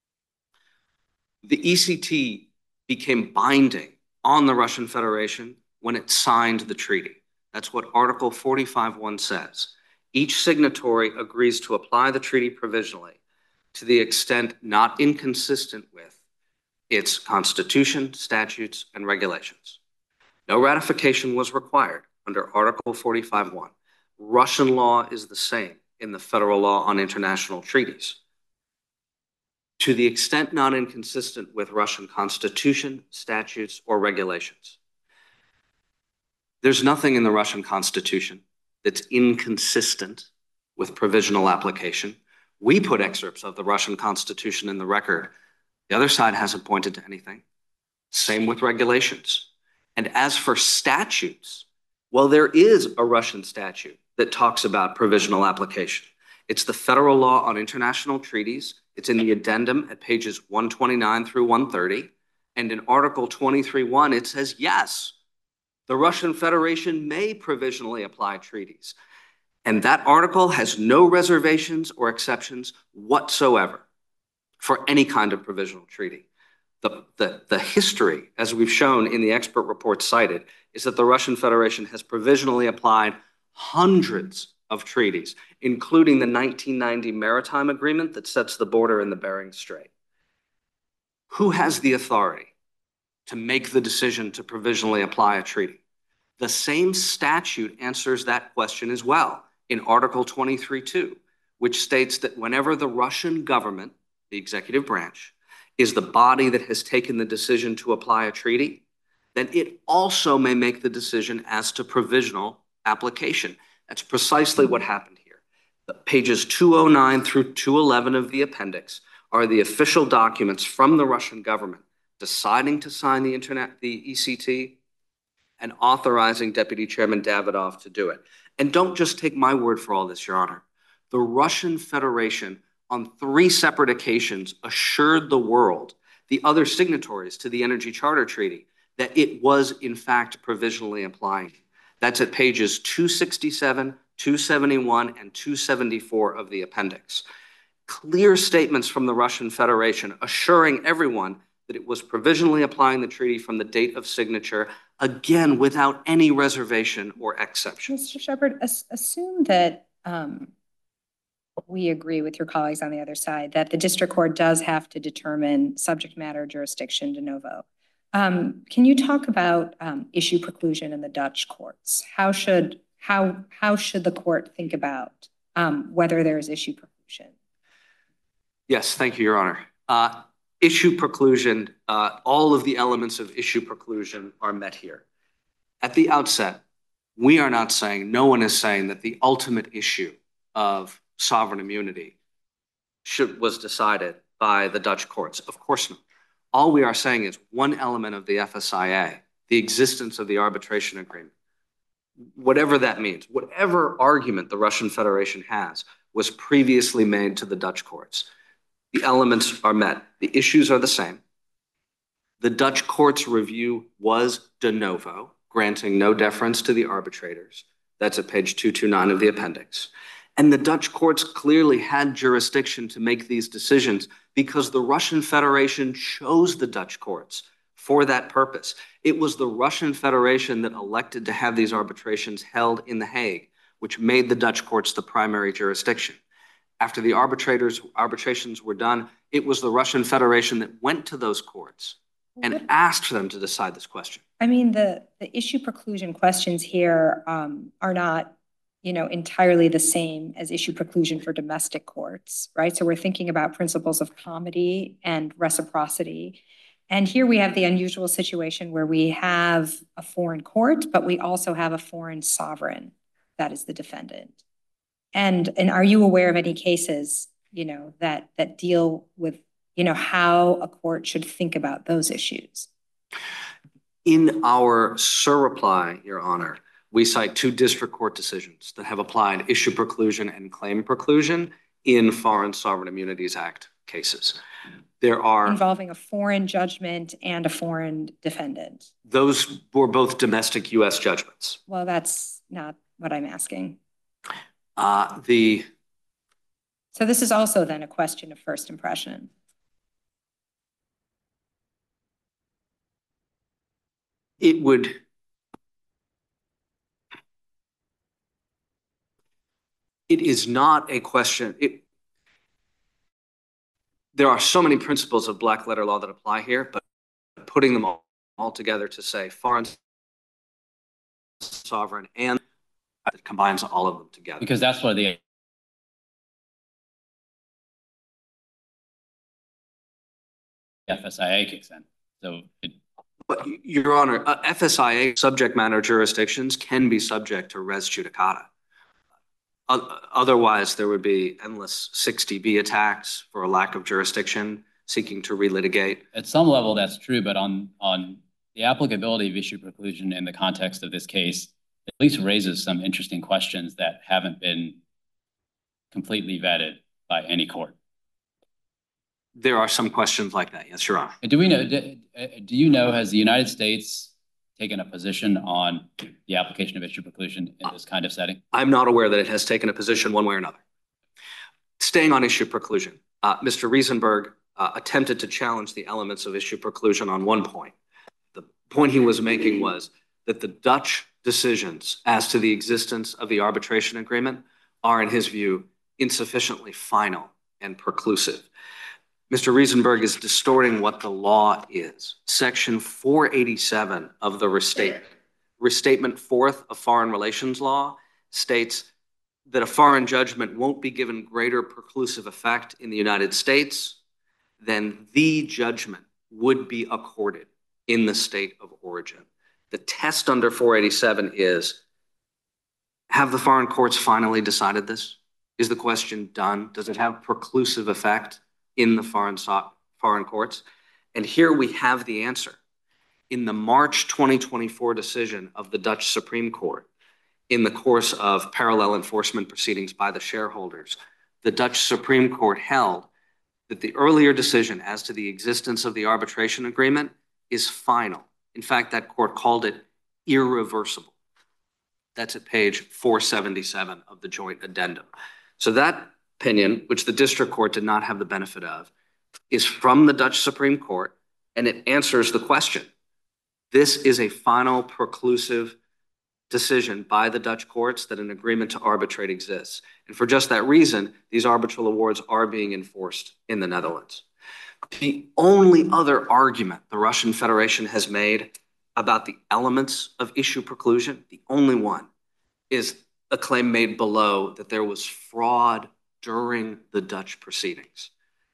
F: The ECT became binding on the Russian Federation when it signed the treaty. That's what Article 45.1 says. Each signatory agrees to apply the treaty provisionally to the extent not inconsistent with its constitution, statutes, and regulations. No ratification was required under Article 45.1. Russian law is the same in the federal law on international treaties. To the extent not inconsistent with Russian constitution, statutes, or regulations. There's nothing in the Russian constitution that's inconsistent with provisional application. We put excerpts of the Russian constitution in the record. The other side hasn't pointed to anything. Same with regulations. And as for statutes, well, there is a Russian statute that talks about provisional application. It's the federal law on international treaties. It's in the addendum at pages 129 through 130. And in Article 23.1, it says, yes, the Russian Federation may provisionally apply treaties. And that article has no reservations or exceptions whatsoever for any kind of provisional treaty. The history, as we've shown in the expert report cited, is that the Russian Federation has provisionally applied hundreds of treaties, including the 1990 Maritime Agreement that sets the border in the Bering Strait. Who has the authority to make the decision to provisionally apply a treaty? The same statute answers that question as well in Article 23.2, which states that whenever the Russian government, the executive branch, is the body that has taken the decision to apply a treaty, then it also may make the decision as to provisional application. That's precisely what happened here. The pages 209 through 211 of the appendix are the official documents from the Russian government deciding to sign the ECT and authorizing Deputy Chairman Davidov to do it. And don't just take my word for all this, Your Honor. The Russian Federation on 3 separate occasions assured the world, the other signatories to the Energy Charter Treaty, that it was in fact provisionally applying. That's at pages 267, 271, and 274 of the appendix. Clear statements from the Russian Federation assuring everyone that it was provisionally applying the treaty from the date of signature, again, without any reservation or exception.
D: Mr. Shepard, assume that we agree with your colleagues on the other side that the district court does have to determine subject matter jurisdiction de novo. Can you talk about issue preclusion in the Dutch courts? How should the court think about whether there is issue preclusion?
F: Yes, thank you, Your Honor. Issue preclusion, all of the elements of issue preclusion are met here. At the outset, we are not saying, no one is saying that the ultimate issue of sovereign immunity was decided by the Dutch courts. Of course not. All we are saying is one element of the FSIA, the existence of the arbitration agreement, whatever that means, whatever argument the Russian Federation has, was previously made to the Dutch courts. The elements are met. The issues are the same. The Dutch court's review was de novo, granting no deference to the arbitrators. That's at page 229 of the appendix. And the Dutch courts clearly had jurisdiction to make these decisions because the Russian Federation chose the Dutch courts for that purpose. It was the Russian Federation that elected to have these arbitrations held in The Hague, which made the Dutch courts the primary jurisdiction. After the arbitrations were done, it was the Russian Federation that went to those courts and asked them to decide this question.
D: I mean, the issue preclusion questions here are not entirely the same as issue preclusion for domestic courts, right? So we're thinking about principles of comity and reciprocity. And here we have the unusual situation where we have a foreign court, but we also have a foreign sovereign that is the defendant. And are you aware of any cases, that deal with, how a court should think about those issues?
F: In our surreply, Your Honor, we cite 2 district court decisions that have applied issue preclusion and claim preclusion in Foreign Sovereign Immunities Act cases. There are
D: involving a foreign judgment and a foreign defendant.
F: Those were both domestic U.S. judgments.
D: Well, that's not what I'm asking.
F: So
D: this is also then a question of first impression.
F: It is not a question. There are so many principles of black letter law that apply here, but putting them all together to say foreign sovereign and it combines all of them together.
B: Because that's what the FSIA kicks in. So
F: but Your Honor, FSIA subject matter jurisdictions can be subject to res judicata. Otherwise, there would be endless 60B attacks for a lack of jurisdiction seeking to relitigate.
B: At some level, that's true, but on the applicability of issue preclusion in the context of this case, at least raises some interesting questions that haven't been completely vetted by any court.
F: There are some questions like that, yes, Your Honor.
B: Do you know, has the United States taken a position on the application of issue preclusion in this kind of setting?
F: I'm not aware that it has taken a position one way or another. Staying on issue preclusion, Mr. Riesenberg attempted to challenge the elements of issue preclusion on one point. The point he was making was that the Dutch decisions as to the existence of the arbitration agreement are, in his view, insufficiently final and preclusive. Mr. Riesenberg is distorting what the law is. Section 487 of the Restatement Fourth of Foreign Relations Law states that a foreign judgment won't be given greater preclusive effect in the United States than the judgment would be accorded in the state of origin. The test under 487 is, have the foreign courts finally decided this? Is the question done? Does it have preclusive effect in the foreign courts? And here we have the answer. In the March 2024 decision of the Dutch Supreme Court, in the course of parallel enforcement proceedings by the shareholders, the Dutch Supreme Court held that the earlier decision as to the existence of the arbitration agreement is final. In fact, that court called it irreversible. That's at page 477 of the joint addendum. So that opinion, which the district court did not have the benefit of, is from the Dutch Supreme Court, and it answers the question. This is a final preclusive decision by the Dutch courts that an agreement to arbitrate exists. And for just that reason, these arbitral awards are being enforced in the Netherlands. The only other argument the Russian Federation has made about the elements of issue preclusion, the only one, is a claim made below that there was fraud during the Dutch proceedings.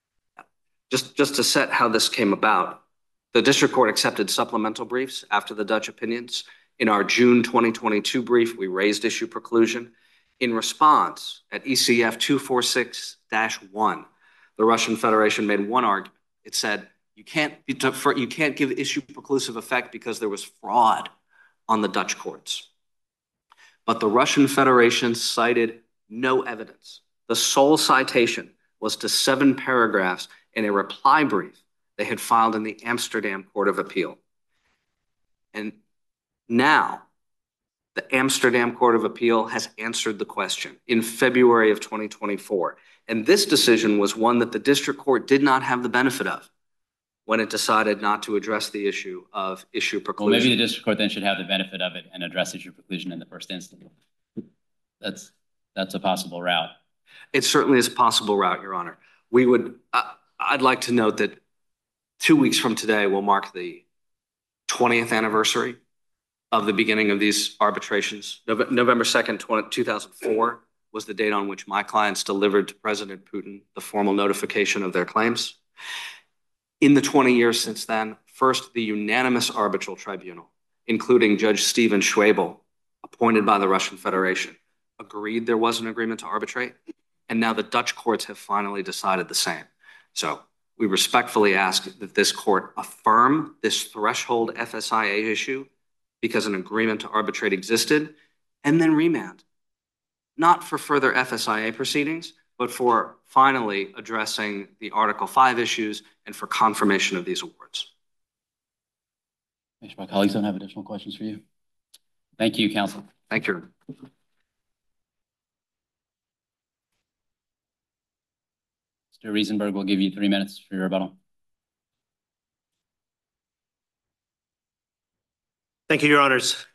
F: Just to set how this came about, the district court accepted supplemental briefs after the Dutch opinions. In our June 2022 brief, we raised issue preclusion. In response, at ECF 246-1, the Russian Federation made one argument. It said, you can't give issue preclusive effect because there was fraud on the Dutch courts. But the Russian Federation cited no evidence. The sole citation was to 7 paragraphs in a reply brief they had filed in the Amsterdam Court of Appeal. And now, the Amsterdam Court of Appeal has answered the question in February of 2024. And this decision was one that the district court did not have the benefit of when it decided not to address the issue of issue preclusion.
B: Well, maybe the district court then should have the benefit of it and address issue preclusion in the first instance. That's a possible route.
F: It certainly is a possible route, Your Honor. I'd like to note that 2 weeks from today will mark the 20th anniversary of the beginning of these arbitrations. November 2nd, 2004 was the date on which my clients delivered to President Putin the formal notification of their claims. In the 20 years since then, first, the unanimous arbitral tribunal, including Judge Steven Schwebel, appointed by the Russian Federation, agreed there was an agreement to arbitrate, and now the Dutch courts have finally decided the same. So we respectfully ask that this court affirm this threshold FSIA issue because an agreement to arbitrate existed, and then remand, not for further FSIA proceedings, but for finally addressing the Article 5 issues and for confirmation of these awards.
B: Make sure my colleagues don't have additional questions for you. Thank you, counsel.
F: Thank you.
B: Mr. Riesenberg will give you 3 minutes for your rebuttal.
C: Thank you, Your Honors.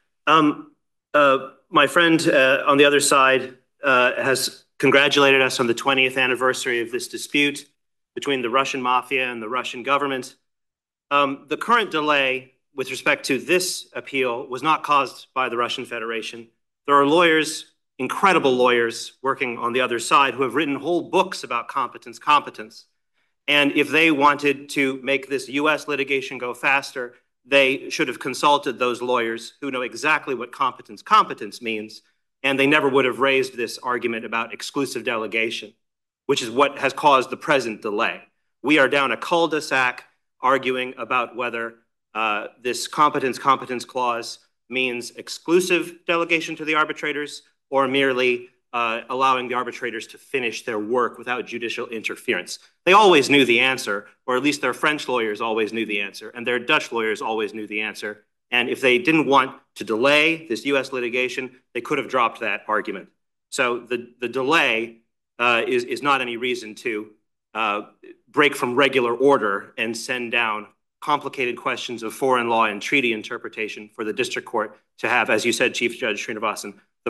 C: My friend on the other side has congratulated us on the 20th anniversary of this dispute between the Russian mafia and the Russian government. The current delay with respect to this appeal was not caused by the Russian Federation. There are lawyers, incredible lawyers, working on the other side who have written whole books about competence. And if they wanted to make this US litigation go faster, they should have consulted those lawyers who know exactly what competence means, and they never would have raised this argument about exclusive delegation, which is what has caused the present delay. We are down a cul-de-sac arguing about whether this competence clause means exclusive delegation to the arbitrators or merely allowing the arbitrators to finish their work without judicial interference. They always knew the answer, or at least their French lawyers always knew the answer, and their Dutch lawyers always knew the answer. And if they didn't want to delay this US litigation, they could have dropped that argument. So the delay is not any reason to break from regular order and send down complicated questions of foreign law and treaty interpretation for the district court to have, as you said, Chief Judge Srinivasan, the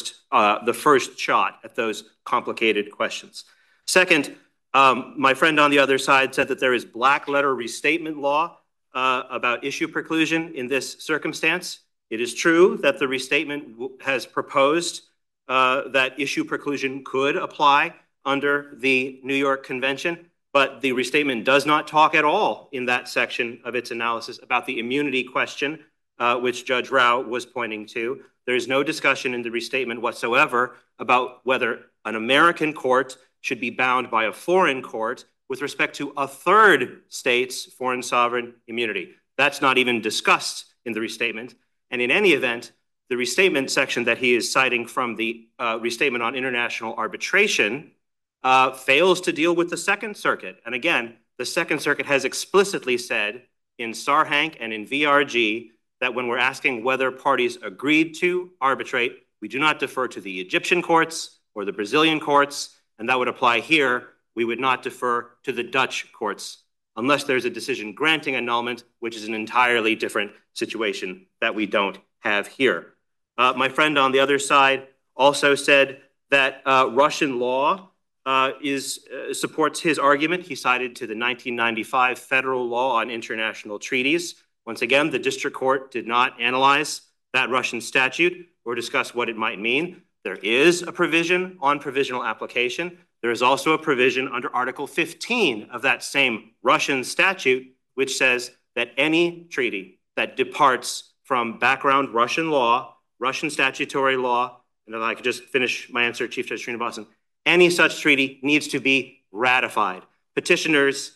C: first shot at those complicated questions. Second, my friend on the other side said that there is black letter restatement law about issue preclusion in this circumstance. It is true that the restatement has proposed that issue preclusion could apply under the New York Convention, but the restatement does not talk at all in that section of its analysis about the immunity question, which Judge Rao was pointing to. There is no discussion in the restatement whatsoever about whether an American court should be bound by a foreign court with respect to a third state's foreign sovereign immunity. That's not even discussed in the restatement. And in any event, the restatement section that he is citing from the restatement on international arbitration fails to deal with the Second Circuit. And again, the Second Circuit has explicitly said in Sarhank and in VRG that when we're asking whether parties agreed to arbitrate, we do not defer to the Egyptian courts or the Brazilian courts, and that would apply here. We would not defer to the Dutch courts unless there's a decision granting annulment, which is an entirely different situation that we don't have here. My friend on the other side also said that Russian law supports his argument. He cited to the 1995 federal law on international treaties. Once again, the district court did not analyze that Russian statute or discuss what it might mean. There is a provision on provisional application. There is also a provision under Article 15 of that same Russian statute, which says that any treaty that departs from background Russian law, Russian statutory law, and if I could just finish my answer, Chief Judge Srinivasan, any such treaty needs to be ratified. Petitioners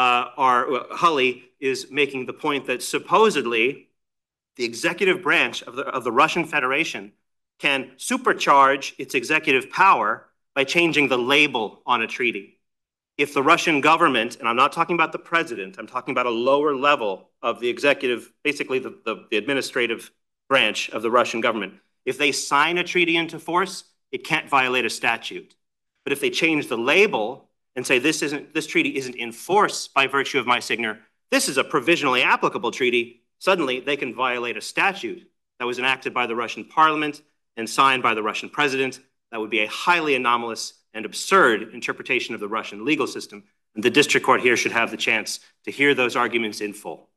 C: Hulley is making the point that supposedly the executive branch of the Russian Federation can supercharge its executive power by changing the label on a treaty. If the Russian government, and I'm not talking about the president, I'm talking about a lower level of the executive, basically the administrative branch of the Russian government, if they sign a treaty into force, it can't violate a statute. But if they change the label and say this treaty isn't in force by virtue of my signature, this is a provisionally applicable treaty, suddenly they can violate a statute that was enacted by the Russian parliament and signed by the Russian president. That would be a highly anomalous and absurd interpretation of the Russian legal system. And the district court here should have the chance to hear those arguments in full.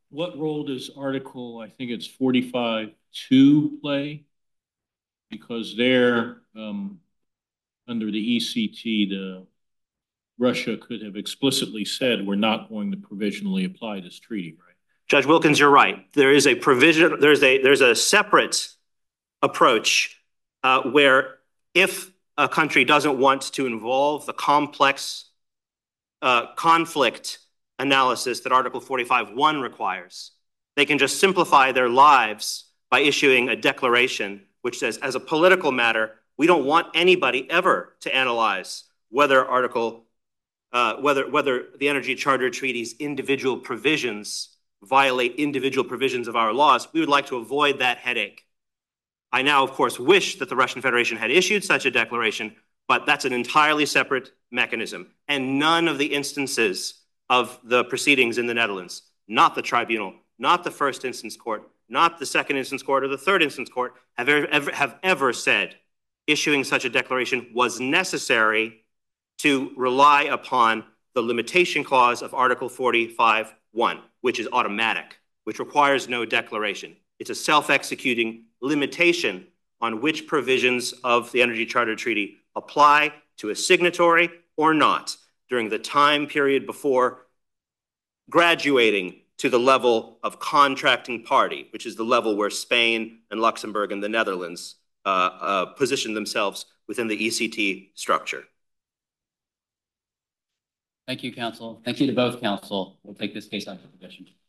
E: what role does Article, I think it's 45(2) play? Because there, under the ECT, Russia could have explicitly said, we're not going to provisionally apply this treaty, right?
C: Judge Wilkins, you're right. There is a provision, there's a separate approach where if a country doesn't want to involve the complex conflict analysis that Article 45(1) requires, they can just simplify their lives by issuing a declaration which says, as a political matter, we don't want anybody ever to analyze whether whether the Energy Charter Treaty's individual provisions violate individual provisions of our laws. We would like to avoid that headache. I now, of course, wish that the Russian Federation had issued such a declaration, but that's an entirely separate mechanism. And none of the instances of the proceedings in the Netherlands, not the tribunal, not the first instance court, not the second instance court or the third instance court, have ever said issuing such a declaration was necessary to rely upon the limitation clause of Article 45(1), which is automatic, which requires no declaration. It's a self-executing limitation on which provisions of the Energy Charter Treaty apply to a signatory or not during the time period before graduating to the level of contracting party, which is the level where Spain and Luxembourg and the Netherlands position themselves within the ECT structure.
B: Thank you, counsel. Thank you to both counsel. We'll take this case on to submission.